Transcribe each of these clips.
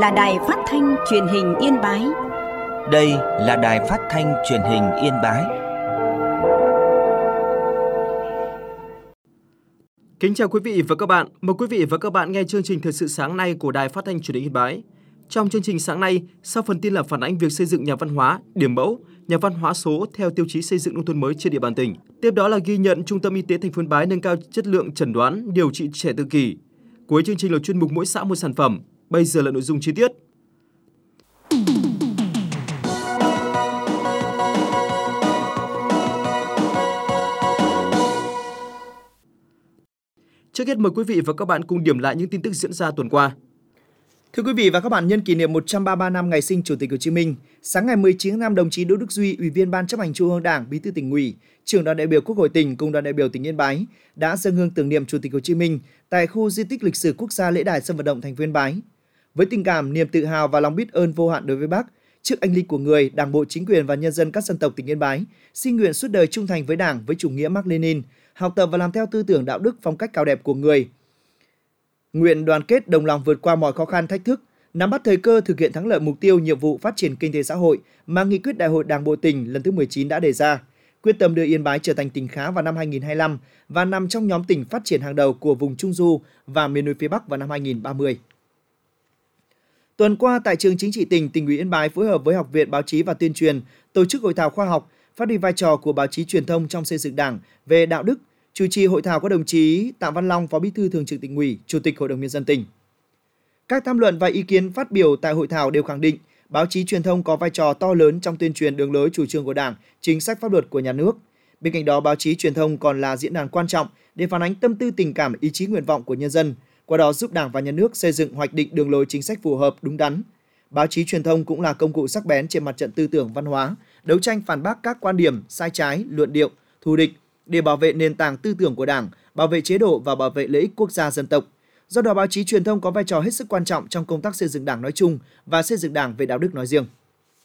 là Đài Phát thanh Truyền hình Yên Bái. Đây là Đài Phát thanh Truyền hình Yên Bái. Kính chào quý vị và các bạn. Mời quý vị và các bạn nghe chương trình Thời sự sáng nay của Đài Phát thanh Truyền hình Yên Bái. Trong chương trình sáng nay, sau phần tin là phản ánh việc xây dựng nhà văn hóa, điểm mẫu, nhà văn hóa số theo tiêu chí xây dựng nông thôn mới trên địa bàn tỉnh. Tiếp đó là ghi nhận Trung tâm Y tế thành phố Yên Bái nâng cao chất lượng chẩn đoán, điều trị trẻ tự kỷ. Cuối chương trình là chuyên mục mỗi xã một sản phẩm. Bây giờ là nội dung chi tiết. Trước hết mời quý vị và các bạn cùng điểm lại những tin tức diễn ra tuần qua. Thưa quý vị và các bạn, nhân kỷ niệm 133 năm ngày sinh Chủ tịch Hồ Chí Minh, sáng ngày 19 tháng 5, đồng chí Đỗ Đức Duy, Ủy viên Ban Chấp hành Trung ương Đảng, Bí thư Tỉnh ủy, Trưởng đoàn đại biểu Quốc hội tỉnh cùng đoàn đại biểu tỉnh Yên Bái đã dâng hương tưởng niệm Chủ tịch Hồ Chí Minh tại khu di tích lịch sử quốc gia Lễ đài sân vận động thành phố Yên Bái. Với tình cảm, niềm tự hào và lòng biết ơn vô hạn đối với Bác, trước anh linh của người, Đảng bộ, chính quyền và nhân dân các dân tộc tỉnh Yên Bái xin nguyện suốt đời trung thành với Đảng, với chủ nghĩa Mác Lênin, học tập và làm theo tư tưởng đạo đức phong cách cao đẹp của người. Nguyện đoàn kết đồng lòng vượt qua mọi khó khăn thách thức, nắm bắt thời cơ thực hiện thắng lợi mục tiêu nhiệm vụ phát triển kinh tế xã hội mà nghị quyết Đại hội Đảng bộ tỉnh lần thứ 19 đã đề ra, quyết tâm đưa Yên Bái trở thành tỉnh khá vào năm 2025 và nằm trong nhóm tỉnh phát triển hàng đầu của vùng Trung Du và miền núi phía Bắc vào năm 2030. Tuần qua tại trường Chính trị tỉnh, Tỉnh ủy Yên Bái phối hợp với Học viện Báo chí và Tuyên truyền tổ chức hội thảo khoa học phát huy vai trò của báo chí truyền thông trong xây dựng Đảng về đạo đức. Chủ trì hội thảo có đồng chí Tạ Văn Long, Phó Bí thư Thường trực Tỉnh ủy, Chủ tịch Hội đồng nhân dân tỉnh. Các tham luận và ý kiến phát biểu tại hội thảo đều khẳng định báo chí truyền thông có vai trò to lớn trong tuyên truyền đường lối chủ trương của Đảng, chính sách pháp luật của nhà nước. Bên cạnh đó, báo chí truyền thông còn là diễn đàn quan trọng để phản ánh tâm tư, tình cảm, ý chí, nguyện vọng của nhân dân, qua đó giúp Đảng và nhà nước xây dựng hoạch định đường lối chính sách phù hợp, đúng đắn. Báo chí truyền thông cũng là công cụ sắc bén trên mặt trận tư tưởng văn hóa, đấu tranh phản bác các quan điểm sai trái, luận điệu, thù địch để bảo vệ nền tảng tư tưởng của Đảng, bảo vệ chế độ và bảo vệ lợi ích quốc gia dân tộc. Do đó, báo chí truyền thông có vai trò hết sức quan trọng trong công tác xây dựng Đảng nói chung và xây dựng Đảng về đạo đức nói riêng.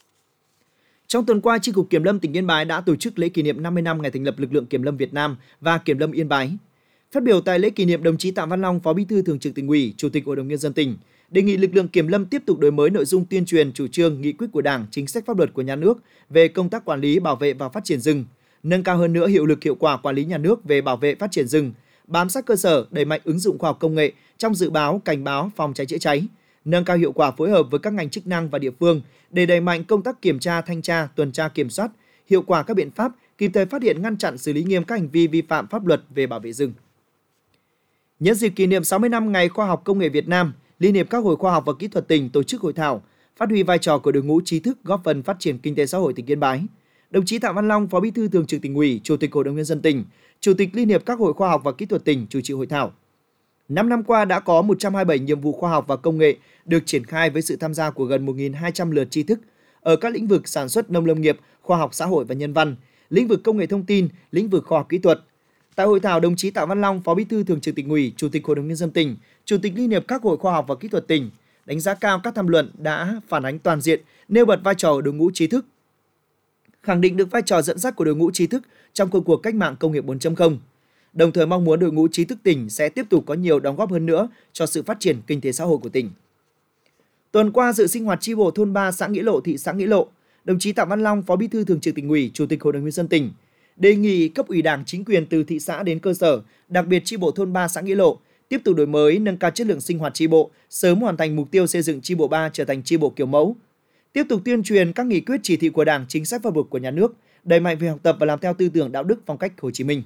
Trong tuần qua, Chi cục Kiểm lâm tỉnh Yên Bái đã tổ chức lễ kỷ niệm 50 năm ngày thành lập lực lượng Kiểm lâm Việt Nam và Kiểm lâm Yên Bái. Phát biểu tại lễ kỷ niệm, đồng chí Tạ Văn Long, Phó Bí thư Thường trực Tỉnh ủy, Chủ tịch Hội đồng nhân dân tỉnh đề nghị lực lượng Kiểm lâm tiếp tục đổi mới nội dung tuyên truyền chủ trương, nghị quyết của Đảng, chính sách pháp luật của nhà nước về công tác quản lý, bảo vệ và phát triển rừng, nâng cao hơn nữa hiệu lực hiệu quả quản lý nhà nước về bảo vệ phát triển rừng, bám sát cơ sở, đẩy mạnh ứng dụng khoa học công nghệ trong dự báo, cảnh báo, phòng cháy chữa cháy, nâng cao hiệu quả phối hợp với các ngành chức năng và địa phương để đẩy mạnh công tác kiểm tra, thanh tra, tuần tra kiểm soát, hiệu quả các biện pháp, kịp thời phát hiện, ngăn chặn, xử lý nghiêm các hành vi vi phạm pháp luật về bảo vệ rừng. Nhân dịp kỷ niệm 60 năm Ngày Khoa học Công nghệ Việt Nam, Liên hiệp các hội khoa học và kỹ thuật tỉnh tổ chức hội thảo phát huy vai trò của đội ngũ trí thức góp phần phát triển kinh tế xã hội tỉnh Yên Bái. Đồng chí Tạ Văn Long, Phó Bí thư Thường trực Tỉnh ủy, Chủ tịch Hội đồng nhân dân tỉnh, Chủ tịch Liên hiệp các hội khoa học và kỹ thuật tỉnh chủ trì hội thảo. 5 năm qua đã có 127 nhiệm vụ khoa học và công nghệ được triển khai với sự tham gia của gần 1.200 lượt tri thức ở các lĩnh vực sản xuất, nông lâm nghiệp, khoa học xã hội và nhân văn, lĩnh vực công nghệ thông tin, lĩnh vực khoa học kỹ thuật. Tại hội thảo, đồng chí Tạ Văn Long, Phó Bí thư Thường trực Tỉnh ủy, Chủ tịch Hội đồng nhân dân tỉnh, Chủ tịch Liên hiệp các hội khoa học và kỹ thuật tỉnh đánh giá cao các tham luận đã phản ánh toàn diện, nêu bật vai trò của đội ngũ trí thức, khẳng định được vai trò dẫn dắt của đội ngũ trí thức trong công cuộc cách mạng công nghiệp 4.0. Đồng thời mong muốn đội ngũ trí thức tỉnh sẽ tiếp tục có nhiều đóng góp hơn nữa cho sự phát triển kinh tế xã hội của tỉnh. Tuần qua, dự sinh hoạt chi bộ thôn 3 xã Nghĩa Lộ, thị xã Nghĩa Lộ, đồng chí Tạ Văn Long, Phó Bí thư Thường trực Tỉnh ủy, Chủ tịch Hội đồng nhân dân tỉnh đề nghị cấp ủy Đảng, chính quyền từ thị xã đến cơ sở, đặc biệt chi bộ thôn 3 xã Nghĩa Lộ tiếp tục đổi mới, nâng cao chất lượng sinh hoạt chi bộ, sớm hoàn thành mục tiêu xây dựng chi bộ 3 trở thành chi bộ kiểu mẫu. Tiếp tục tuyên truyền các nghị quyết, chỉ thị của Đảng, chính sách pháp luật của nhà nước, đẩy mạnh việc học tập và làm theo tư tưởng đạo đức phong cách Hồ Chí Minh.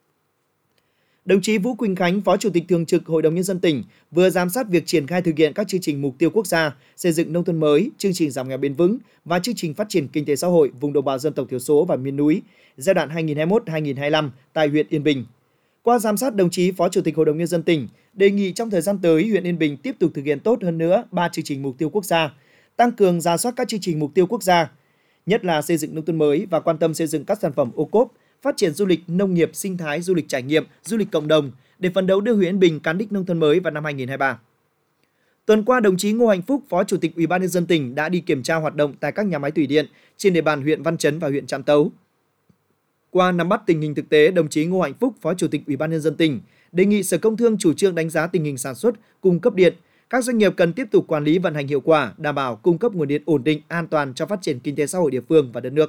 Đồng chí Vũ Quỳnh Khánh, Phó Chủ tịch Thường trực Hội đồng nhân dân tỉnh vừa giám sát việc triển khai thực hiện các chương trình mục tiêu quốc gia xây dựng nông thôn mới, chương trình giảm nghèo bền vững và chương trình phát triển kinh tế xã hội vùng đồng bào dân tộc thiểu số và miền núi giai đoạn 2021-2025 tại huyện Yên Bình. Qua giám sát, đồng chí Phó Chủ tịch Hội đồng nhân dân tỉnh đề nghị trong thời gian tới, huyện Yên Bình tiếp tục thực hiện tốt hơn nữa 3 chương trình mục tiêu quốc gia, tăng cường rà soát các chương trình mục tiêu quốc gia, nhất là xây dựng nông thôn mới và quan tâm xây dựng các sản phẩm ô cốp, phát triển du lịch, nông nghiệp, sinh thái, du lịch trải nghiệm, du lịch cộng đồng để phấn đấu đưa huyện Yên Bình cán đích nông thôn mới vào năm 2023. Tuần qua, đồng chí Ngô Hạnh Phúc, Phó Chủ tịch Ủy ban nhân dân tỉnh đã đi kiểm tra hoạt động tại các nhà máy thủy điện trên địa bàn huyện Văn Chấn và huyện Trạm Tấu. Qua nắm bắt tình hình thực tế, đồng chí Ngô Hạnh Phúc, Phó Chủ tịch Ủy ban nhân dân tỉnh đề nghị Sở Công Thương chủ trương đánh giá tình hình sản xuất, cung cấp điện, Các doanh nghiệp cần tiếp tục quản lý vận hành hiệu quả, đảm bảo cung cấp nguồn điện ổn định, an toàn cho phát triển kinh tế xã hội địa phương và đất nước.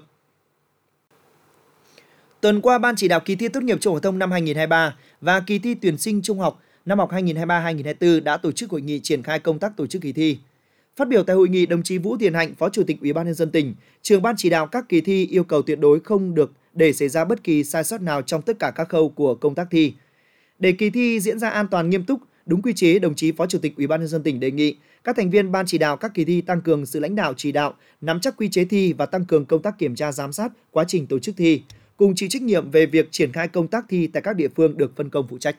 Tuần qua, Ban chỉ đạo kỳ thi tốt nghiệp trung học phổ thông năm 2023 và kỳ thi tuyển sinh trung học năm học 2023-2024 đã tổ chức hội nghị triển khai công tác tổ chức kỳ thi. Phát biểu tại hội nghị, đồng chí Vũ Thiền Hạnh, Phó Chủ tịch Ủy ban nhân dân tỉnh, trưởng ban chỉ đạo các kỳ thi yêu cầu tuyệt đối không được để xảy ra bất kỳ sai sót nào trong tất cả các khâu của công tác thi. Để kỳ thi diễn ra an toàn, nghiêm túc, đúng quy chế, đồng chí Phó Chủ tịch Ủy ban nhân dân tỉnh đề nghị các thành viên ban chỉ đạo các kỳ thi tăng cường sự lãnh đạo chỉ đạo, nắm chắc quy chế thi và tăng cường công tác kiểm tra giám sát quá trình tổ chức thi, cùng chịu trách nhiệm về việc triển khai công tác thi tại các địa phương được phân công phụ trách.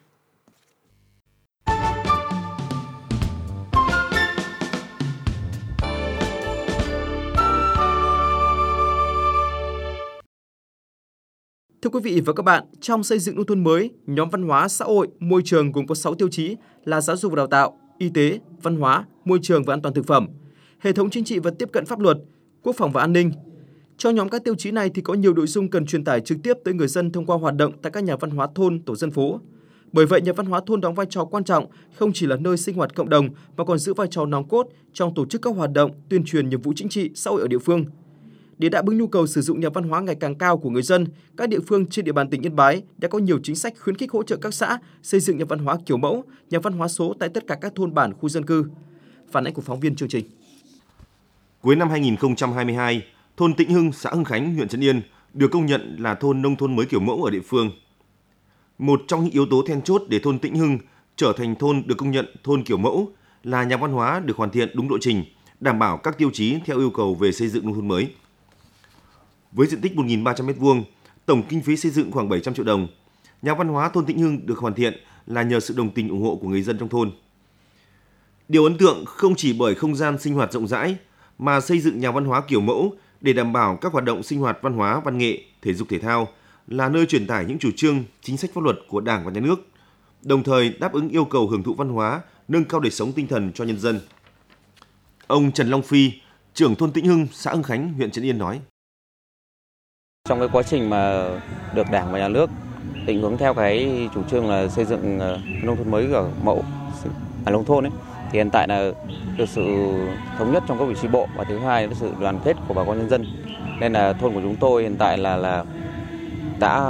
Thưa quý vị và các bạn, trong xây dựng nông thôn mới, nhóm văn hóa, xã hội, môi trường gồm có 6 tiêu chí là giáo dục và đào tạo, y tế, văn hóa, môi trường và an toàn thực phẩm, hệ thống chính trị và tiếp cận pháp luật, quốc phòng và an ninh. Cho nhóm các tiêu chí này thì có nhiều nội dung cần truyền tải trực tiếp tới người dân thông qua hoạt động tại các nhà văn hóa thôn, tổ dân phố. Bởi vậy, nhà văn hóa thôn đóng vai trò quan trọng không chỉ là nơi sinh hoạt cộng đồng mà còn giữ vai trò nòng cốt trong tổ chức các hoạt động tuyên truyền nhiệm vụ chính trị, xã hội ở địa phương. Để đáp ứng nhu cầu sử dụng nhà văn hóa ngày càng cao của người dân, các địa phương trên địa bàn tỉnh Yên Bái đã có nhiều chính sách khuyến khích hỗ trợ các xã xây dựng nhà văn hóa kiểu mẫu, nhà văn hóa số tại tất cả các thôn bản, khu dân cư. Phản ánh của phóng viên chương trình. Cuối năm 2022, thôn Tĩnh Hưng, xã Hưng Khánh, huyện Trấn Yên được công nhận là thôn nông thôn mới kiểu mẫu ở địa phương. Một trong những yếu tố then chốt để thôn Tĩnh Hưng trở thành thôn được công nhận thôn kiểu mẫu là nhà văn hóa được hoàn thiện đúng lộ trình, đảm bảo các tiêu chí theo yêu cầu về xây dựng nông thôn mới. Với diện tích 1.300 m2, tổng kinh phí xây dựng khoảng 700 triệu đồng, nhà văn hóa thôn Tĩnh Hưng được hoàn thiện là nhờ sự đồng tình ủng hộ của người dân trong thôn. Điều ấn tượng không chỉ bởi không gian sinh hoạt rộng rãi, mà xây dựng nhà văn hóa kiểu mẫu để đảm bảo các hoạt động sinh hoạt văn hóa, văn nghệ, thể dục thể thao là nơi truyền tải những chủ trương, chính sách pháp luật của Đảng và Nhà nước, đồng thời đáp ứng yêu cầu hưởng thụ văn hóa, nâng cao đời sống tinh thần cho nhân dân. Ông Trần Long Phi, trưởng thôn Tĩnh Hưng, xã Hưng Khánh, huyện Trấn Yên nói: Trong cái quá trình mà được Đảng và Nhà nước định hướng theo cái chủ trương là xây dựng nông thôn mới ở mẫu nông thôn ấy, thì hiện tại là được sự thống nhất trong các vị trí bộ, và thứ hai là sự đoàn kết của bà con nhân dân. Nên là thôn của chúng tôi hiện tại là đã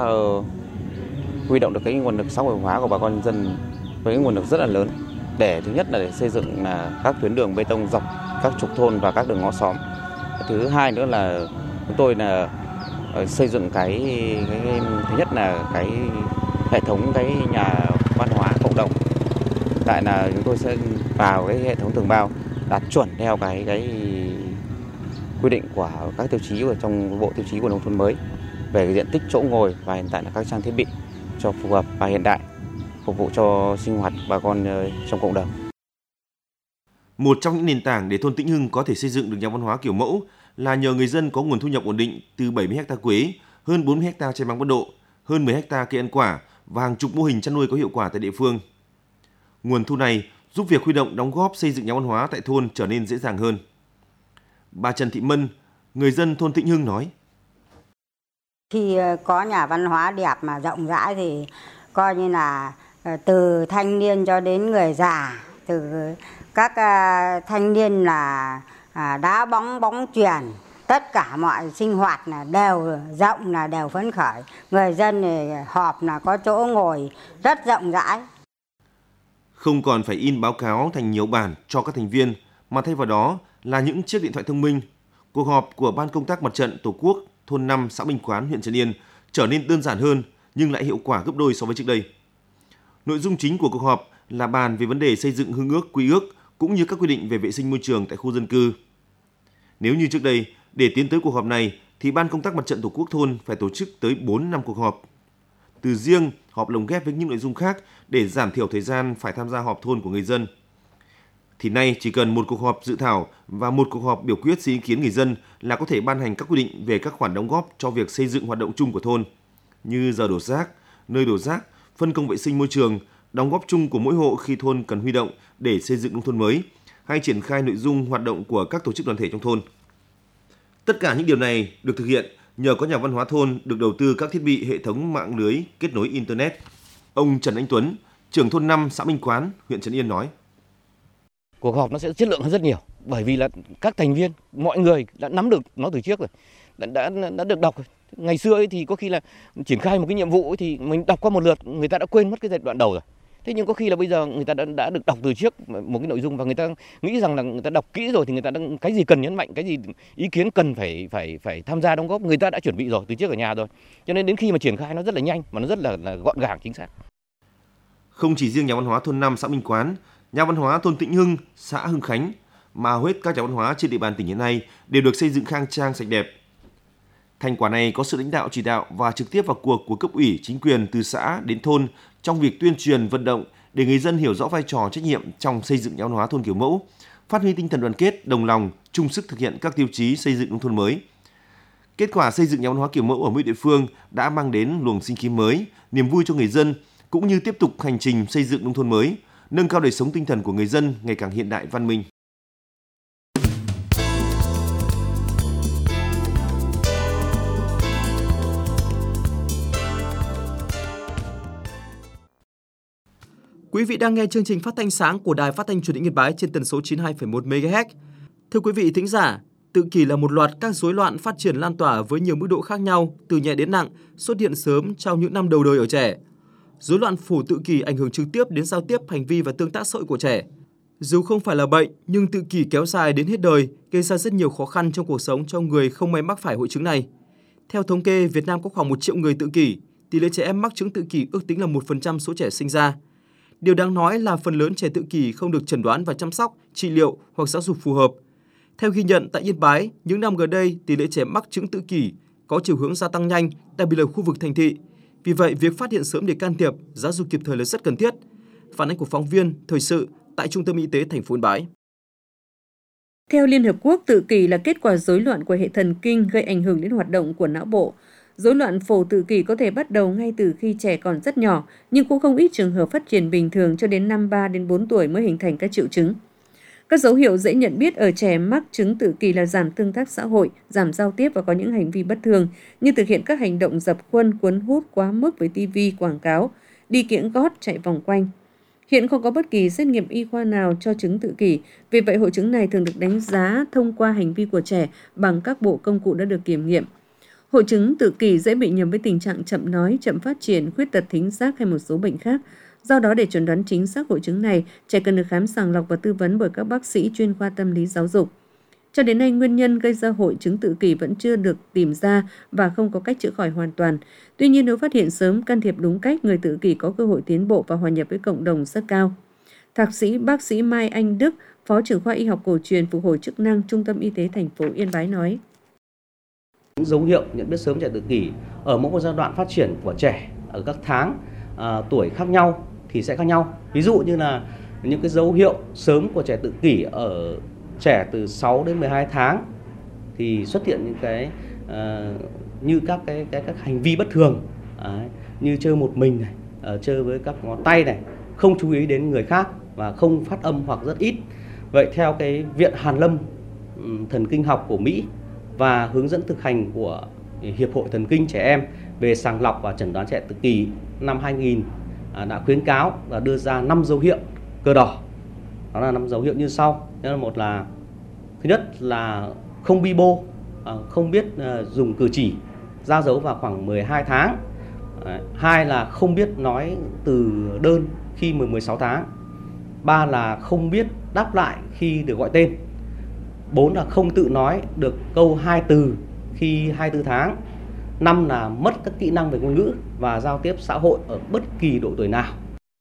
huy động được cái nguồn lực xã hội hóa của bà con nhân dân với cái nguồn lực rất là lớn, để thứ nhất là để xây dựng là các tuyến đường bê tông dọc các trục thôn và các đường ngõ xóm. Thứ hai nữa là chúng tôi là xây dựng cái thứ nhất là cái hệ thống cái nhà văn hóa cộng đồng. Tại là chúng tôi sẽ vào cái hệ thống tường bao đạt chuẩn theo cái quy định của các tiêu chí ở trong bộ tiêu chí của nông thôn mới về cái diện tích chỗ ngồi, và hiện tại là các trang thiết bị cho phù hợp và hiện đại, phục vụ cho sinh hoạt bà con trong cộng đồng. Một trong những nền tảng để thôn Tĩnh Hưng có thể xây dựng được nhà văn hóa kiểu mẫu là nhờ người dân có nguồn thu nhập ổn định từ 70 ha quế, hơn 40 ha trái măng bắt độ, hơn 10 ha cây ăn quả và hàng chục mô hình chăn nuôi có hiệu quả tại địa phương. Nguồn thu này giúp việc huy động đóng góp xây dựng nhà văn hóa tại thôn trở nên dễ dàng hơn. Bà Trần Thị Mân, người dân thôn Tĩnh Hưng nói: Khi có nhà văn hóa đẹp mà rộng rãi thì coi như là từ thanh niên cho đến người già, từ các thanh niên là đá bóng, bóng chuyền, tất cả mọi sinh hoạt là đều rộng, là đều phấn khởi. Người dân thì họp là có chỗ ngồi rất rộng rãi. Không còn phải in báo cáo thành nhiều bản cho các thành viên, mà thay vào đó là những chiếc điện thoại thông minh. Cuộc họp của Ban công tác mặt trận Tổ quốc thôn 5 xã Minh Quán, huyện Trấn Yên trở nên đơn giản hơn nhưng lại hiệu quả gấp đôi so với trước đây. Nội dung chính của cuộc họp là bàn về vấn đề xây dựng hương ước, quy ước cũng như các quy định về vệ sinh môi trường tại khu dân cư. Nếu như trước đây, để tiến tới cuộc họp này thì Ban công tác mặt trận Tổ quốc thôn phải tổ chức tới 4-5 cuộc họp. Từ riêng họp lồng ghép với những nội dung khác để giảm thiểu thời gian phải tham gia họp thôn của người dân. Thì nay chỉ cần một cuộc họp dự thảo và một cuộc họp biểu quyết xin ý kiến người dân là có thể ban hành các quy định về các khoản đóng góp cho việc xây dựng hoạt động chung của thôn, như giờ đổ rác, nơi đổ rác, phân công vệ sinh môi trường, đóng góp chung của mỗi hộ khi thôn cần huy động để xây dựng nông thôn mới, hay triển khai nội dung hoạt động của các tổ chức đoàn thể trong thôn. Tất cả những điều này được thực hiện nhờ có nhà văn hóa thôn được đầu tư các thiết bị hệ thống mạng lưới kết nối Internet. Ông Trần Anh Tuấn, trưởng thôn 5 xã Minh Quán, huyện Trấn Yên nói: cuộc họp nó sẽ chất lượng hơn rất nhiều, bởi vì là các thành viên, mọi người đã nắm được nó từ trước rồi, đã được đọc rồi. Ngày xưa ấy thì có khi là triển khai một cái nhiệm vụ ấy thì mình đọc qua một lượt, người ta đã quên mất cái giai đoạn đầu rồi. Thế nhưng có khi là bây giờ người ta đã được đọc từ trước một cái nội dung và người ta nghĩ rằng là người ta đọc kỹ rồi thì người ta đã cái gì cần nhấn mạnh, cái gì ý kiến cần phải tham gia đóng góp, người ta đã chuẩn bị rồi từ trước ở nhà rồi. Cho nên đến khi mà triển khai nó rất là nhanh mà nó rất là gọn gàng, chính xác. Không chỉ riêng nhà văn hóa thôn 5 xã Minh Quán, nhà văn hóa thôn Tĩnh Hưng, xã Hưng Khánh mà hầu hết các nhà văn hóa trên địa bàn tỉnh hiện nay đều được xây dựng khang trang sạch đẹp. Thành quả này có sự lãnh đạo chỉ đạo và trực tiếp vào cuộc của cấp ủy, chính quyền từ xã đến thôn trong việc tuyên truyền vận động để người dân hiểu rõ vai trò trách nhiệm trong xây dựng nhà văn hóa thôn kiểu mẫu, phát huy tinh thần đoàn kết, đồng lòng, chung sức thực hiện các tiêu chí xây dựng nông thôn mới. Kết quả xây dựng nhà văn hóa kiểu mẫu ở mỗi địa phương đã mang đến luồng sinh khí mới, niềm vui cho người dân cũng như tiếp tục hành trình xây dựng nông thôn mới, nâng cao đời sống tinh thần của người dân ngày càng hiện đại văn minh. Quý vị đang nghe chương trình phát thanh sáng của Đài Phát thanh Truyền hình Yên Bái trên tần số 92,1 MHz. Thưa quý vị thính giả, tự kỷ là một loạt các rối loạn phát triển lan tỏa với nhiều mức độ khác nhau, từ nhẹ đến nặng, xuất hiện sớm trong những năm đầu đời ở trẻ. Rối loạn phổ tự kỷ ảnh hưởng trực tiếp đến giao tiếp, hành vi và tương tác xã hội của trẻ. Dù không phải là bệnh, nhưng tự kỷ kéo dài đến hết đời gây ra rất nhiều khó khăn trong cuộc sống cho người không may mắc phải hội chứng này. Theo thống kê, Việt Nam có khoảng 1 triệu người tự kỷ, tỷ lệ trẻ em mắc chứng tự kỷ ước tính là 1% số trẻ sinh ra. Điều đáng nói là phần lớn trẻ tự kỷ không được chẩn đoán và chăm sóc, trị liệu hoặc giáo dục phù hợp. Theo ghi nhận tại Yên Bái, những năm gần đây, tỷ lệ trẻ mắc chứng tự kỷ có chiều hướng gia tăng nhanh, đặc biệt là khu vực thành thị. Vì vậy, việc phát hiện sớm để can thiệp, giáo dục kịp thời là rất cần thiết. Phản ánh của phóng viên Thời sự tại Trung tâm Y tế thành phố Yên Bái. Theo Liên Hợp Quốc, tự kỷ là kết quả rối loạn của hệ thần kinh gây ảnh hưởng đến hoạt động của não bộ. Rối loạn phổ tự kỷ có thể bắt đầu ngay từ khi trẻ còn rất nhỏ, nhưng cũng không ít trường hợp phát triển bình thường cho đến năm 3 đến 4 tuổi mới hình thành các triệu chứng. Các dấu hiệu dễ nhận biết ở trẻ mắc chứng tự kỷ là giảm tương tác xã hội, giảm giao tiếp và có những hành vi bất thường như thực hiện các hành động dập khuôn, cuốn hút quá mức với TV, quảng cáo, đi kiễng gót, chạy vòng quanh. Hiện không có bất kỳ xét nghiệm y khoa nào cho chứng tự kỷ, vì vậy hội chứng này thường được đánh giá thông qua hành vi của trẻ bằng các bộ công cụ đã được kiểm nghiệm. Hội chứng tự kỷ dễ bị nhầm với tình trạng chậm nói, chậm phát triển, khuyết tật thính giác hay một số bệnh khác. Do đó, để chẩn đoán chính xác hội chứng này, trẻ cần được khám sàng lọc và tư vấn bởi các bác sĩ chuyên khoa tâm lý giáo dục. Cho đến nay, nguyên nhân gây ra hội chứng tự kỷ vẫn chưa được tìm ra và không có cách chữa khỏi hoàn toàn. Tuy nhiên, nếu phát hiện sớm, can thiệp đúng cách, người tự kỷ có cơ hội tiến bộ và hòa nhập với cộng đồng rất cao. Thạc sĩ bác sĩ Mai Anh Đức, Phó trưởng khoa y học cổ truyền phục hồi chức năng Trung tâm Y tế thành phố Yên Bái nói. Những dấu hiệu nhận biết sớm trẻ tự kỷ ở mỗi một giai đoạn phát triển của trẻ ở các tháng, tuổi khác nhau thì sẽ khác nhau. Ví dụ như là những cái dấu hiệu sớm của trẻ tự kỷ ở trẻ từ 6 đến 12 tháng thì xuất hiện những cái như các hành vi bất thường, như chơi một mình này, chơi với các ngón tay này, không chú ý đến người khác và không phát âm hoặc rất ít. Vậy theo cái Viện Hàn Lâm Thần kinh học của Mỹ và hướng dẫn thực hành của Hiệp hội Thần kinh trẻ em về sàng lọc và chẩn đoán trẻ tự kỷ năm 2000 đã khuyến cáo và đưa ra 5 dấu hiệu cờ đỏ. Đó là 5 dấu hiệu như sau. Một là thứ nhất là không bi bô, không biết dùng cử chỉ, ra dấu vào khoảng 12 tháng. Hai là không biết nói từ đơn khi 16 tháng. 3 là không biết đáp lại khi được gọi tên. 4 là không tự nói được câu 2 từ khi 24 tháng. 5 là mất các kỹ năng về ngôn ngữ và giao tiếp xã hội ở bất kỳ độ tuổi nào.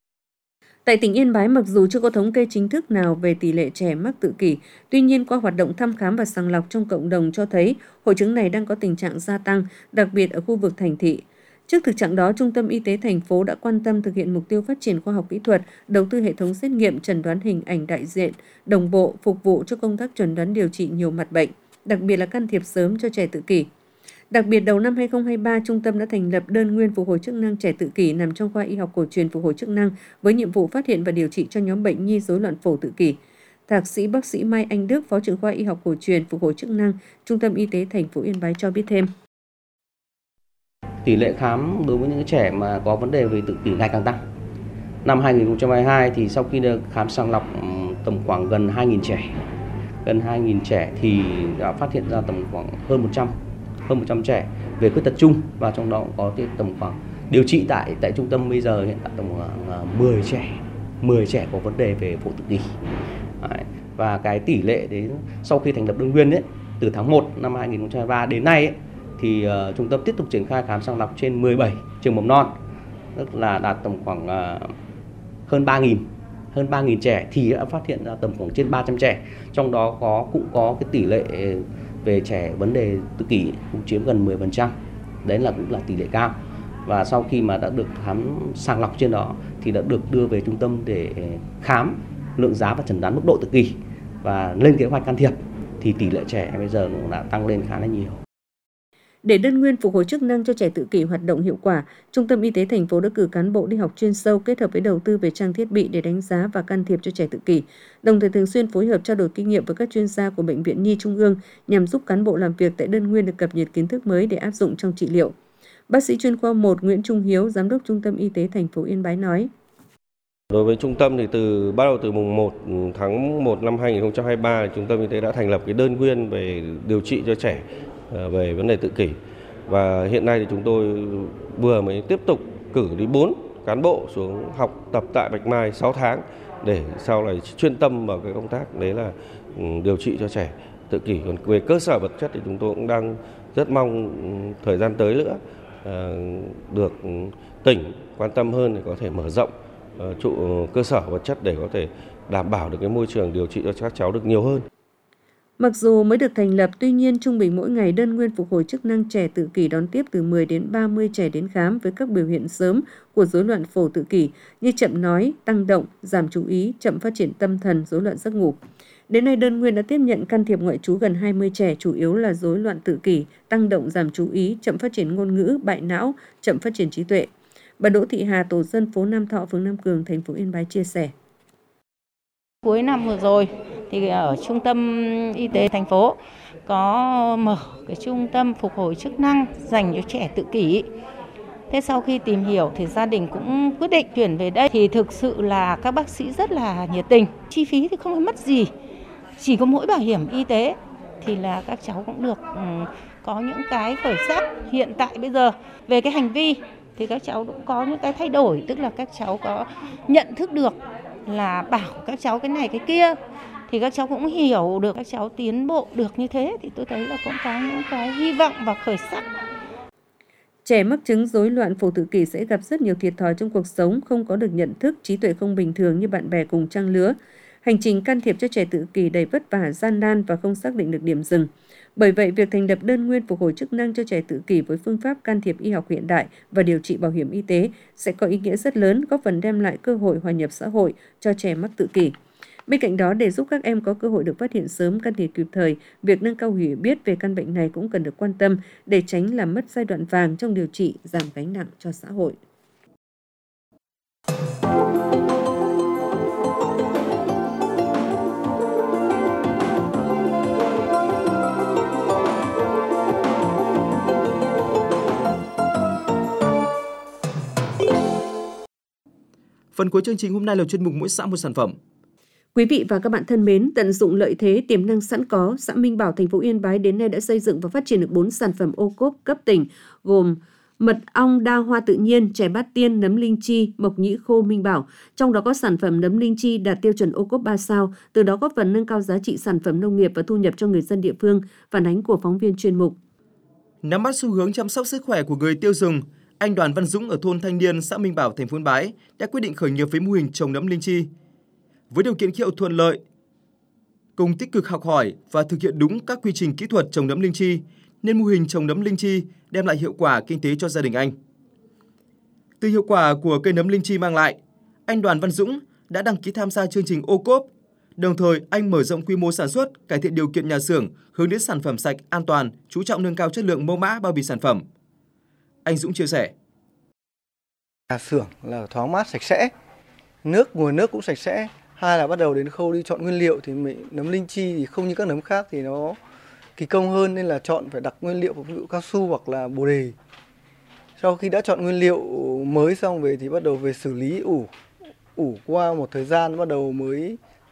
Tại tỉnh Yên Bái, mặc dù chưa có thống kê chính thức nào về tỷ lệ trẻ mắc tự kỷ, tuy nhiên qua hoạt động thăm khám và sàng lọc trong cộng đồng cho thấy hội chứng này đang có tình trạng gia tăng, đặc biệt ở khu vực thành thị. Trước thực trạng đó, Trung tâm Y tế thành phố đã quan tâm thực hiện mục tiêu phát triển khoa học kỹ thuật, đầu tư hệ thống xét nghiệm chẩn đoán hình ảnh đại diện, đồng bộ phục vụ cho công tác chẩn đoán điều trị nhiều mặt bệnh, đặc biệt là can thiệp sớm cho trẻ tự kỷ. Đặc biệt, đầu năm 2023, Trung tâm đã thành lập đơn nguyên phục hồi chức năng trẻ tự kỷ nằm trong khoa y học cổ truyền phục hồi chức năng với nhiệm vụ phát hiện và điều trị cho nhóm bệnh nhi rối loạn phổ tự kỷ. Thạc sĩ bác sĩ Mai Anh Đức, Phó trưởng khoa y học cổ truyền phục hồi chức năng, Trung tâm Y tế thành phố Yên Bái cho biết thêm. Tỷ lệ khám đối với những trẻ mà có vấn đề về tự kỷ ngày càng tăng. Năm 2022 thì sau khi được khám sàng lọc tầm khoảng gần 2.000 trẻ. Gần 2.000 trẻ thì đã phát hiện ra tầm khoảng hơn 100 trẻ về khuyết tật chung, và trong đó có tầm khoảng điều trị tại trung tâm bây giờ hiện tại tầm khoảng 10 trẻ có vấn đề về phổi tự kỷ. Và cái tỷ lệ đến sau khi thành lập đơn nguyên từ tháng 1 năm 2023 đến nay thì trung tâm tiếp tục triển khai khám sàng lọc trên 17 trường mầm non, tức là đạt tầm khoảng hơn 3.000 trẻ, thì đã phát hiện ra tầm khoảng trên 300 trẻ. Trong đó cũng có cái tỷ lệ về trẻ vấn đề tự kỷ cũng chiếm gần 10%. Đấy cũng là tỷ lệ cao. Và sau khi mà đã được khám sàng lọc trên đó thì đã được đưa về trung tâm để khám, lượng giá và chẩn đoán mức độ tự kỷ và lên kế hoạch can thiệp, thì tỷ lệ trẻ bây giờ cũng đã tăng lên khá là nhiều. Để đơn nguyên phục hồi chức năng cho trẻ tự kỷ hoạt động hiệu quả, Trung tâm Y tế thành phố đã cử cán bộ đi học chuyên sâu kết hợp với đầu tư về trang thiết bị để đánh giá và can thiệp cho trẻ tự kỷ, đồng thời thường xuyên phối hợp trao đổi kinh nghiệm với các chuyên gia của Bệnh viện Nhi Trung ương nhằm giúp cán bộ làm việc tại đơn nguyên được cập nhật kiến thức mới để áp dụng trong trị liệu. Bác sĩ chuyên khoa 1 Nguyễn Trung Hiếu, Giám đốc Trung tâm Y tế thành phố Yên Bái nói: Đối với trung tâm thì bắt đầu từ mùng 1 tháng 1 năm 2023, Trung tâm Y tế đã thành lập cái đơn nguyên về điều trị cho trẻ về vấn đề tự kỷ. Và hiện nay thì chúng tôi vừa mới tiếp tục cử đi 4 cán bộ xuống học tập tại Bạch Mai 6 tháng để sau này chuyên tâm vào cái công tác đấy là điều trị cho trẻ tự kỷ. Còn về cơ sở vật chất thì chúng tôi cũng đang rất mong thời gian tới nữa được tỉnh quan tâm hơn để có thể mở rộng cơ sở vật chất để có thể đảm bảo được cái môi trường điều trị cho các cháu được nhiều hơn. Mặc dù mới được thành lập, tuy nhiên trung bình mỗi ngày đơn nguyên phục hồi chức năng trẻ tự kỷ đón tiếp từ 10 đến 30 trẻ đến khám với các biểu hiện sớm của rối loạn phổ tự kỷ như chậm nói, tăng động, giảm chú ý, chậm phát triển tâm thần, rối loạn giấc ngủ. Đến nay, đơn nguyên đã tiếp nhận can thiệp ngoại trú gần 20 trẻ, chủ yếu là rối loạn tự kỷ, tăng động, giảm chú ý, chậm phát triển ngôn ngữ, bại não, chậm phát triển trí tuệ. Bà Đỗ Thị Hà, tổ dân phố Nam Thọ, phường Nam Cường, thành phố Yên Bái chia sẻ. Cuối năm vừa rồi thì ở trung tâm y tế thành phố có mở cái trung tâm phục hồi chức năng dành cho trẻ tự kỷ. Thế sau khi tìm hiểu thì gia đình cũng quyết định chuyển về đây, thì thực sự là các bác sĩ rất là nhiệt tình. Chi phí thì không phải mất gì, chỉ có mỗi bảo hiểm y tế thì là các cháu cũng được có những cái khởi sắc. Hiện tại bây giờ về cái hành vi thì các cháu cũng có những cái thay đổi, tức là các cháu có nhận thức được là bảo các cháu cái này cái kia, thì các cháu cũng hiểu được, các cháu tiến bộ được như thế, thì tôi thấy là cũng có những cái hy vọng và khởi sắc. Trẻ mắc chứng rối loạn phổ tự kỷ sẽ gặp rất nhiều thiệt thòi trong cuộc sống, không có được nhận thức, trí tuệ không bình thường như bạn bè cùng trang lứa. Hành trình can thiệp cho trẻ tự kỷ đầy vất vả, gian nan và không xác định được điểm dừng. Bởi vậy, việc thành lập đơn nguyên phục hồi chức năng cho trẻ tự kỷ với phương pháp can thiệp y học hiện đại và điều trị bảo hiểm y tế sẽ có ý nghĩa rất lớn, góp phần đem lại cơ hội hòa nhập xã hội cho trẻ mắc tự kỷ. Bên cạnh đó, để giúp các em có cơ hội được phát hiện sớm, can thiệp kịp thời, việc nâng cao hiểu biết về căn bệnh này cũng cần được quan tâm để tránh làm mất giai đoạn vàng trong điều trị, giảm gánh nặng cho xã hội. Phần cuối chương trình hôm nay là chuyên mục Mỗi xã một sản phẩm. Quý vị và các bạn thân mến, tận dụng lợi thế tiềm năng sẵn có, xã Minh Bảo, thành phố Yên Bái đến nay đã xây dựng và phát triển được 4 sản phẩm ô cốp cấp tỉnh, gồm mật ong đa hoa tự nhiên, chè bát tiên, nấm linh chi, mộc nhĩ khô Minh Bảo. Trong đó có sản phẩm nấm linh chi đạt tiêu chuẩn ô cốp 3 sao, từ đó góp phần nâng cao giá trị sản phẩm nông nghiệp và thu nhập cho người dân địa phương, phản ánh của phóng viên chuyên mục. Nắm bắt xu hướng chăm sóc sức khỏe của người tiêu dùng, anh Đoàn Văn Dũng ở thôn Thanh Niên, xã Minh Bảo, thành phố Yên Bái đã quyết định khởi nghiệp với mô hình trồng nấm linh chi. Với điều kiện khí hậu thuận lợi, cùng tích cực học hỏi và thực hiện đúng các quy trình kỹ thuật trồng nấm linh chi, nên mô hình trồng nấm linh chi đem lại hiệu quả kinh tế cho gia đình anh. Từ hiệu quả của cây nấm linh chi mang lại, anh Đoàn Văn Dũng đã đăng ký tham gia chương trình ô cốp. Đồng thời, anh mở rộng quy mô sản xuất, cải thiện điều kiện nhà xưởng, hướng đến sản phẩm sạch, an toàn, chú trọng nâng cao chất lượng mẫu mã bao bì sản phẩm. Anh Dũng chia sẻ. Nhà xưởng là thoáng mát, sạch sẽ, nguồn nước cũng sạch sẽ. Hai là bắt đầu đến khâu đi chọn nguyên liệu thì nấm linh chi thì không như các nấm khác thì nó kỳ công hơn, nên là chọn phải đặt nguyên liệu ví dụ cao su hoặc là bồ đề. Sau khi đã chọn nguyên liệu mới xong về thì bắt đầu về xử lý ủ qua một thời gian bắt đầu mới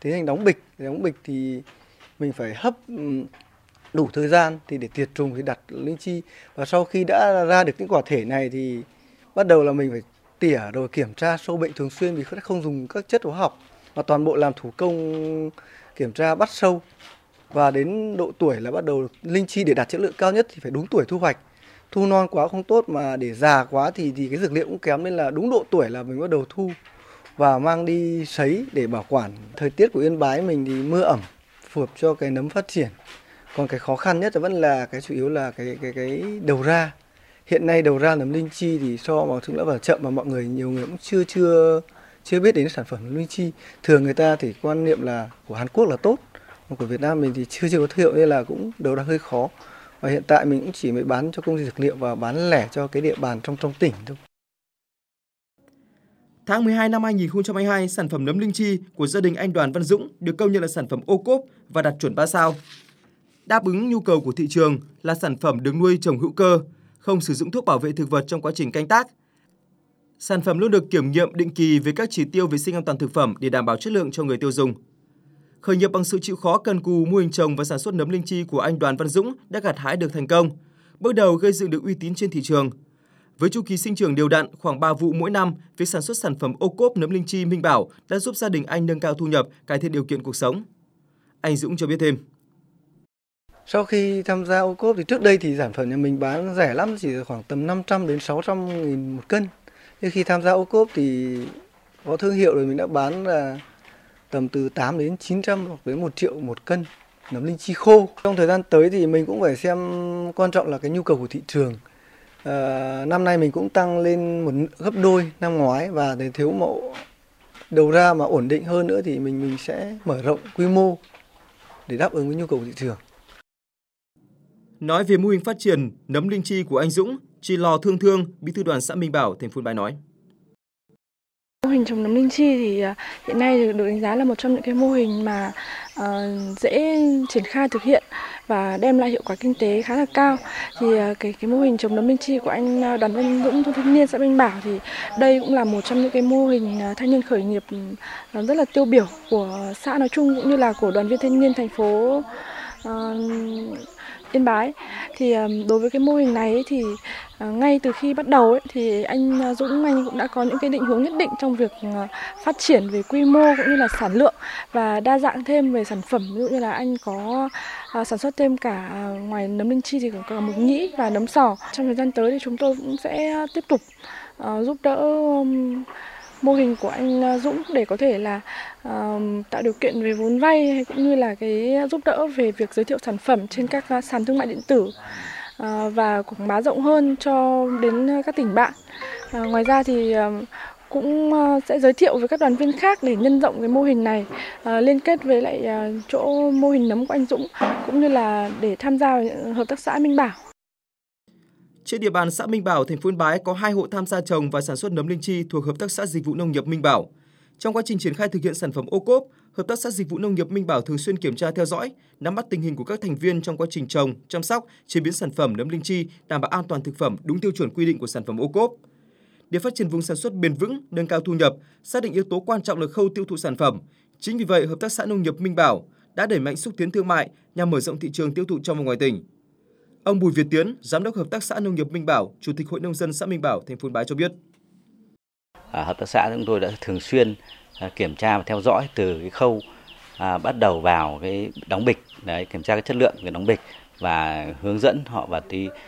tiến hành đóng bịch. Để đóng bịch thì mình phải hấp đủ thời gian thì để tiệt trùng thì đặt linh chi. Và sau khi đã ra được những quả thể này thì bắt đầu là mình phải tỉa rồi kiểm tra sâu bệnh thường xuyên, vì không dùng các chất hóa học mà toàn bộ làm thủ công, kiểm tra bắt sâu. Và đến độ tuổi là bắt đầu linh chi để đạt chất lượng cao nhất thì phải đúng tuổi thu hoạch. Thu non quá không tốt, mà để già quá thì cái dược liệu cũng kém, nên là đúng độ tuổi là mình bắt đầu thu và mang đi sấy để bảo quản. Thời tiết của Yên Bái mình thì mưa ẩm phù hợp cho cái nấm phát triển. Còn cái khó khăn nhất là vẫn là cái chủ yếu là cái đầu ra. Hiện nay đầu ra nấm linh chi thì so mà cũng đã vào chậm, mà mọi người nhiều người cũng chưa biết đến sản phẩm nấm linh chi. Thường người ta thì quan niệm là của Hàn Quốc là tốt, còn của Việt Nam mình thì chưa có thương hiệu, nên là cũng đầu ra hơi khó. Và hiện tại mình cũng chỉ mới bán cho công ty dược liệu và bán lẻ cho cái địa bàn trong tỉnh thôi. Tháng 12 năm 2022, sản phẩm nấm linh chi của gia đình anh Đoàn Văn Dũng được công nhận là sản phẩm ô cốp và đạt chuẩn 3 sao. Đáp ứng nhu cầu của thị trường là sản phẩm được nuôi trồng hữu cơ, không sử dụng thuốc bảo vệ thực vật trong quá trình canh tác. Sản phẩm luôn được kiểm nghiệm định kỳ về các chỉ tiêu vệ sinh an toàn thực phẩm để đảm bảo chất lượng cho người tiêu dùng. Khởi nghiệp bằng sự chịu khó cần cù, mô hình trồng và sản xuất nấm linh chi của anh Đoàn Văn Dũng đã gặt hái được thành công, bước đầu gây dựng được uy tín trên thị trường. Với chu kỳ sinh trưởng đều đặn khoảng 3 vụ mỗi năm, việc sản xuất sản phẩm ô cốp nấm linh chi Minh Bảo đã giúp gia đình anh nâng cao thu nhập, cải thiện điều kiện cuộc sống. Anh Dũng cho biết thêm. Sau khi tham gia ô cốp thì trước đây thì sản phẩm nhà mình bán rẻ lắm, chỉ khoảng tầm 500 đến 600 nghìn một cân. Nhưng khi tham gia ô cốp thì có thương hiệu rồi, mình đã bán là tầm từ 8 đến 900 hoặc đến 1 triệu một cân nấm linh chi khô. Trong thời gian tới thì mình cũng phải xem, quan trọng là cái nhu cầu của thị trường. Năm nay mình cũng tăng lên gấp đôi năm ngoái, và để thiếu mẫu đầu ra mà ổn định hơn nữa thì mình sẽ mở rộng quy mô để đáp ứng với nhu cầu của thị trường. Nói về mô hình phát triển nấm linh chi của anh Dũng, chị Lò Thương Thương, Bí thư đoàn xã Minh Bảo, thành phố Yên Bái nói. Mô hình trồng nấm linh chi thì hiện nay được đánh giá là một trong những cái mô hình mà dễ triển khai thực hiện và đem lại hiệu quả kinh tế khá là cao. Thì cái mô hình trồng nấm linh chi của anh Đoàn Văn Dũng, thôn thanh niên xã Minh Bảo, thì đây cũng là một trong những cái mô hình thanh niên khởi nghiệp rất là tiêu biểu của xã nói chung, cũng như là của đoàn viên thanh niên thành phố Yên Bái. Thì đối với cái mô hình này ấy, thì ngay từ khi bắt đầu ấy, thì anh Dũng cũng đã có những cái định hướng nhất định trong việc phát triển về quy mô cũng như là sản lượng và đa dạng thêm về sản phẩm. Ví dụ như là anh có sản xuất thêm cả ngoài nấm linh chi thì còn có mộc nhĩ và nấm sò. Trong thời gian tới thì chúng tôi cũng sẽ tiếp tục giúp đỡ mô hình của anh Dũng để có thể là tạo điều kiện về vốn vay, cũng như là cái giúp đỡ về việc giới thiệu sản phẩm trên các sàn thương mại điện tử và quảng bá rộng hơn cho đến các tỉnh bạn. Ngoài ra thì cũng sẽ giới thiệu với các đoàn viên khác để nhân rộng cái mô hình này, liên kết với lại chỗ mô hình nấm của anh Dũng, cũng như là để tham gia vào hợp tác xã Minh Bảo. Trên địa bàn xã Minh Bảo, thành phố Yên Bái có 2 hộ tham gia trồng và sản xuất nấm linh chi thuộc Hợp tác xã Dịch vụ Nông nghiệp Minh Bảo. Trong quá trình triển khai thực hiện sản phẩm ô cốp, Hợp tác xã Dịch vụ Nông nghiệp Minh Bảo thường xuyên kiểm tra theo dõi, nắm bắt tình hình của các thành viên trong quá trình trồng, chăm sóc, chế biến sản phẩm nấm linh chi, đảm bảo an toàn thực phẩm đúng tiêu chuẩn quy định của sản phẩm ô cốp. Để phát triển vùng sản xuất bền vững, nâng cao thu nhập, xác định yếu tố quan trọng là khâu tiêu thụ sản phẩm. Chính vì vậy, Hợp tác xã Nông nghiệp Minh Bảo đã đẩy mạnh xúc tiến thương mại nhằm mở rộng thị trường tiêu thụ trong và ngoài tỉnh. Ông Bùi Việt Tiến, Giám đốc Hợp tác xã Nông nghiệp Minh Bảo, Chủ tịch Hội nông dân xã Minh Bảo, thành phố Yên Bái cho biết. Hợp tác xã chúng tôi đã thường xuyên kiểm tra và theo dõi từ cái khâu bắt đầu vào cái đóng bịch, kiểm tra cái chất lượng cái đóng bịch và hướng dẫn họ và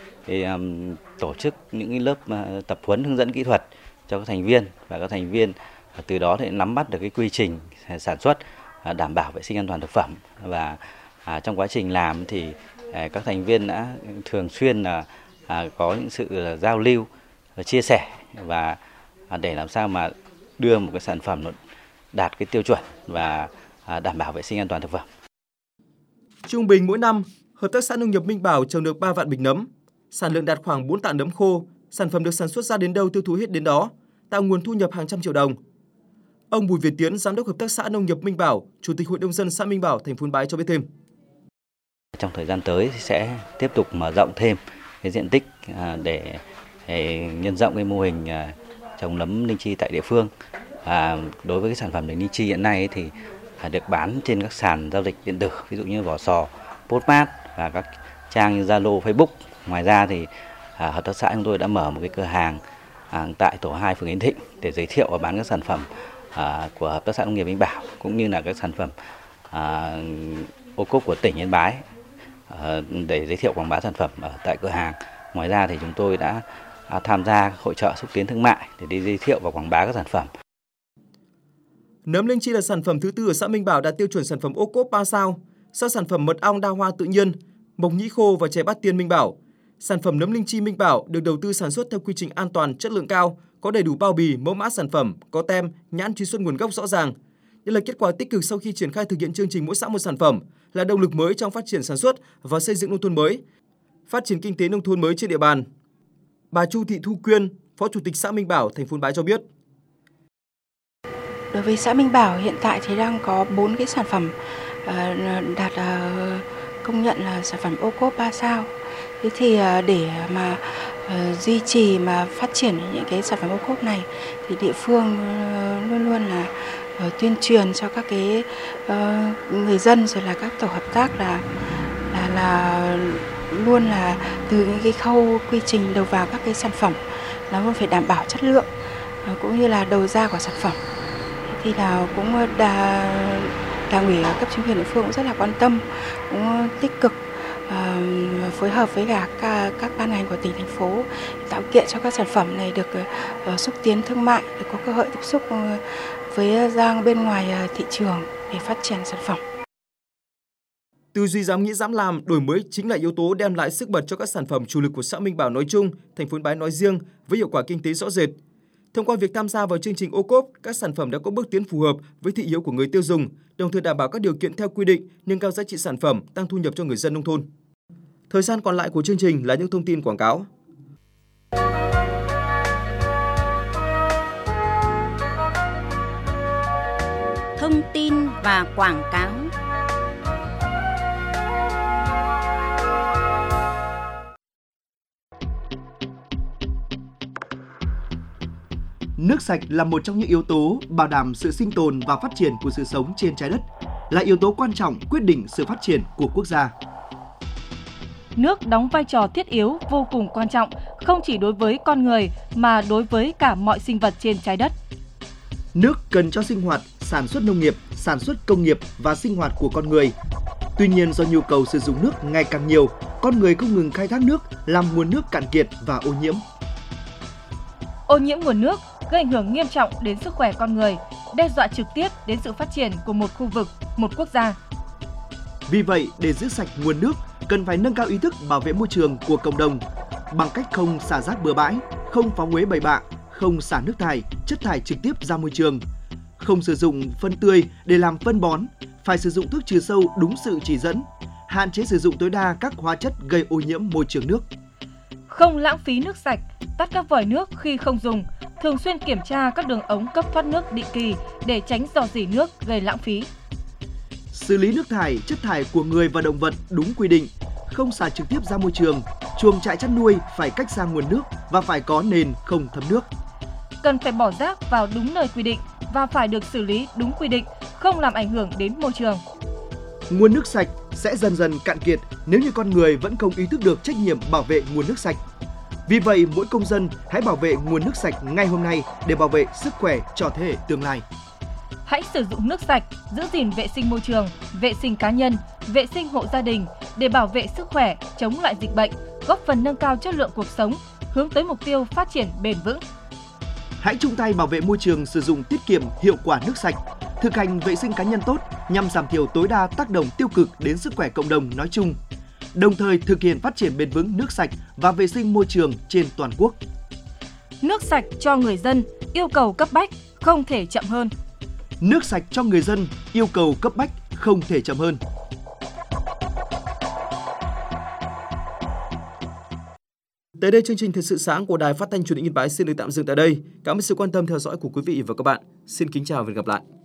tổ chức những cái lớp tập huấn hướng dẫn kỹ thuật cho các thành viên, và các thành viên từ đó thì nắm bắt được cái quy trình sản xuất đảm bảo vệ sinh an toàn thực phẩm. Và trong quá trình làm thì các thành viên đã thường xuyên có những sự giao lưu, chia sẻ và để làm sao mà đưa một cái sản phẩm nó đạt cái tiêu chuẩn và đảm bảo vệ sinh an toàn thực phẩm. Trung bình mỗi năm, Hợp tác xã Nông nghiệp Minh Bảo trồng được 3 vạn bịch nấm, sản lượng đạt khoảng 4 tạ nấm khô, sản phẩm được sản xuất ra đến đâu tiêu thụ hết đến đó, tạo nguồn thu nhập hàng trăm triệu đồng. Ông Bùi Việt Tiến, Giám đốc Hợp tác xã Nông nghiệp Minh Bảo, Chủ tịch Hội nông dân xã Minh Bảo, thành phố Yên Bái cho biết thêm. Trong thời gian tới sẽ tiếp tục mở rộng thêm cái diện tích để nhân rộng cái mô hình trồng nấm linh chi tại địa phương. Đối với cái sản phẩm nấm linh chi hiện nay thì được bán trên các sàn giao dịch điện tử, ví dụ như Vỏ Sò, Postmart và các trang như Zalo, Facebook. Ngoài ra thì hợp tác xã chúng tôi đã mở một cái cửa hàng tại tổ 2 phường Yên Thịnh để giới thiệu và bán các sản phẩm của hợp tác xã nông nghiệp Minh Bảo cũng như là các sản phẩm ô cốp của tỉnh Yên Bái để giới thiệu quảng bá sản phẩm ở tại cửa hàng. Ngoài ra thì chúng tôi đã tham gia hội chợ xúc tiến thương mại để đi giới thiệu và quảng bá các sản phẩm. Nấm linh chi là sản phẩm thứ tư ở xã Minh Bảo đạt tiêu chuẩn sản phẩm ô cốp 3 sao. Sau sản phẩm mật ong đa hoa tự nhiên, mộc nhĩ khô và chè bát tiên Minh Bảo, sản phẩm nấm linh chi Minh Bảo được đầu tư sản xuất theo quy trình an toàn, chất lượng cao, có đầy đủ bao bì, mẫu mã sản phẩm, có tem, nhãn truy xuất nguồn gốc rõ ràng. Đây là kết quả tích cực sau khi triển khai thực hiện chương trình mỗi xã một sản phẩm, là động lực mới trong phát triển sản xuất và xây dựng nông thôn mới, phát triển kinh tế nông thôn mới trên địa bàn. Bà Chu Thị Thu Quyên, Phó Chủ tịch xã Minh Bảo, thành phố Yên Bái cho biết. Đối với xã Minh Bảo hiện tại thì đang có 4 cái sản phẩm đạt công nhận là sản phẩm ô cốp 3 sao. Thế thì để mà duy trì mà phát triển những cái sản phẩm ô cốp này thì địa phương luôn luôn là tuyên truyền cho các cái người dân rồi là các tổ hợp tác là luôn là từ những cái khâu quy trình đầu vào các cái sản phẩm là luôn phải đảm bảo chất lượng cũng như là đầu ra của sản phẩm. Thì là cũng Đảng ủy cấp chính quyền địa phương cũng rất là quan tâm, cũng tích cực phối hợp với cả các ban ngành của tỉnh, thành phố tạo kiện cho các sản phẩm này được xúc tiến thương mại, để có cơ hội tiếp xúc với ra bên ngoài thị trường để phát triển sản phẩm. Tư duy dám nghĩ dám làm, đổi mới chính là yếu tố đem lại sức bật cho các sản phẩm chủ lực của xã Minh Bảo nói chung, thành phố Yên Bái nói riêng với hiệu quả kinh tế rõ rệt. Thông qua việc tham gia vào chương trình ô cốp, các sản phẩm đã có bước tiến phù hợp với thị hiếu của người tiêu dùng, đồng thời đảm bảo các điều kiện theo quy định, nâng cao giá trị sản phẩm, tăng thu nhập cho người dân nông thôn. Thời gian còn lại của chương trình là những thông tin quảng cáo. Thông tin và quảng cáo. Nước sạch là một trong những yếu tố bảo đảm sự sinh tồn và phát triển của sự sống trên trái đất, là yếu tố quan trọng quyết định sự phát triển của quốc gia. Nước đóng vai trò thiết yếu vô cùng quan trọng, không chỉ đối với con người mà đối với cả mọi sinh vật trên trái đất. Nước cần cho sinh hoạt, sản xuất nông nghiệp, sản xuất công nghiệp và sinh hoạt của con người. Tuy nhiên do nhu cầu sử dụng nước ngày càng nhiều, con người không ngừng khai thác nước làm nguồn nước cạn kiệt và ô nhiễm. Ô nhiễm nguồn nước gây ảnh hưởng nghiêm trọng đến sức khỏe con người, đe dọa trực tiếp đến sự phát triển của một khu vực, một quốc gia. Vì vậy, để giữ sạch nguồn nước, cần phải nâng cao ý thức bảo vệ môi trường của cộng đồng bằng cách không xả rác bừa bãi, không phóng uế bậy bạ, không xả nước thải, chất thải trực tiếp ra môi trường, không sử dụng phân tươi để làm phân bón, phải sử dụng thuốc trừ sâu đúng sự chỉ dẫn, hạn chế sử dụng tối đa các hóa chất gây ô nhiễm môi trường nước. Không lãng phí nước sạch, tắt các vòi nước khi không dùng, thường xuyên kiểm tra các đường ống cấp thoát nước định kỳ để tránh rò rỉ nước gây lãng phí. Xử lý nước thải, chất thải của người và động vật đúng quy định, không xả trực tiếp ra môi trường. Chuồng trại chăn nuôi phải cách xa nguồn nước và phải có nền không thấm nước. Cần phải bỏ rác vào đúng nơi quy định và phải được xử lý đúng quy định, không làm ảnh hưởng đến môi trường. Nguồn nước sạch sẽ dần dần cạn kiệt nếu như con người vẫn không ý thức được trách nhiệm bảo vệ nguồn nước sạch. Vì vậy, mỗi công dân hãy bảo vệ nguồn nước sạch ngay hôm nay để bảo vệ sức khỏe cho thế hệ tương lai. Hãy sử dụng nước sạch, giữ gìn vệ sinh môi trường, vệ sinh cá nhân, vệ sinh hộ gia đình để bảo vệ sức khỏe, chống lại dịch bệnh, góp phần nâng cao chất lượng cuộc sống, hướng tới mục tiêu phát triển bền vững. Hãy chung tay bảo vệ môi trường, sử dụng tiết kiệm hiệu quả nước sạch, thực hành vệ sinh cá nhân tốt nhằm giảm thiểu tối đa tác động tiêu cực đến sức khỏe cộng đồng nói chung, đồng thời thực hiện phát triển bền vững nước sạch và vệ sinh môi trường trên toàn quốc. Nước sạch cho người dân, yêu cầu cấp bách, không thể chậm hơn. Nước sạch cho người dân, yêu cầu cấp bách, không thể chậm hơn. Tới đây, chương trình Thời sự sáng của Đài Phát thanh Truyền hình Yên Bái xin được tạm dừng tại đây. Cảm ơn sự quan tâm theo dõi của quý vị và các bạn. Xin kính chào và hẹn gặp lại.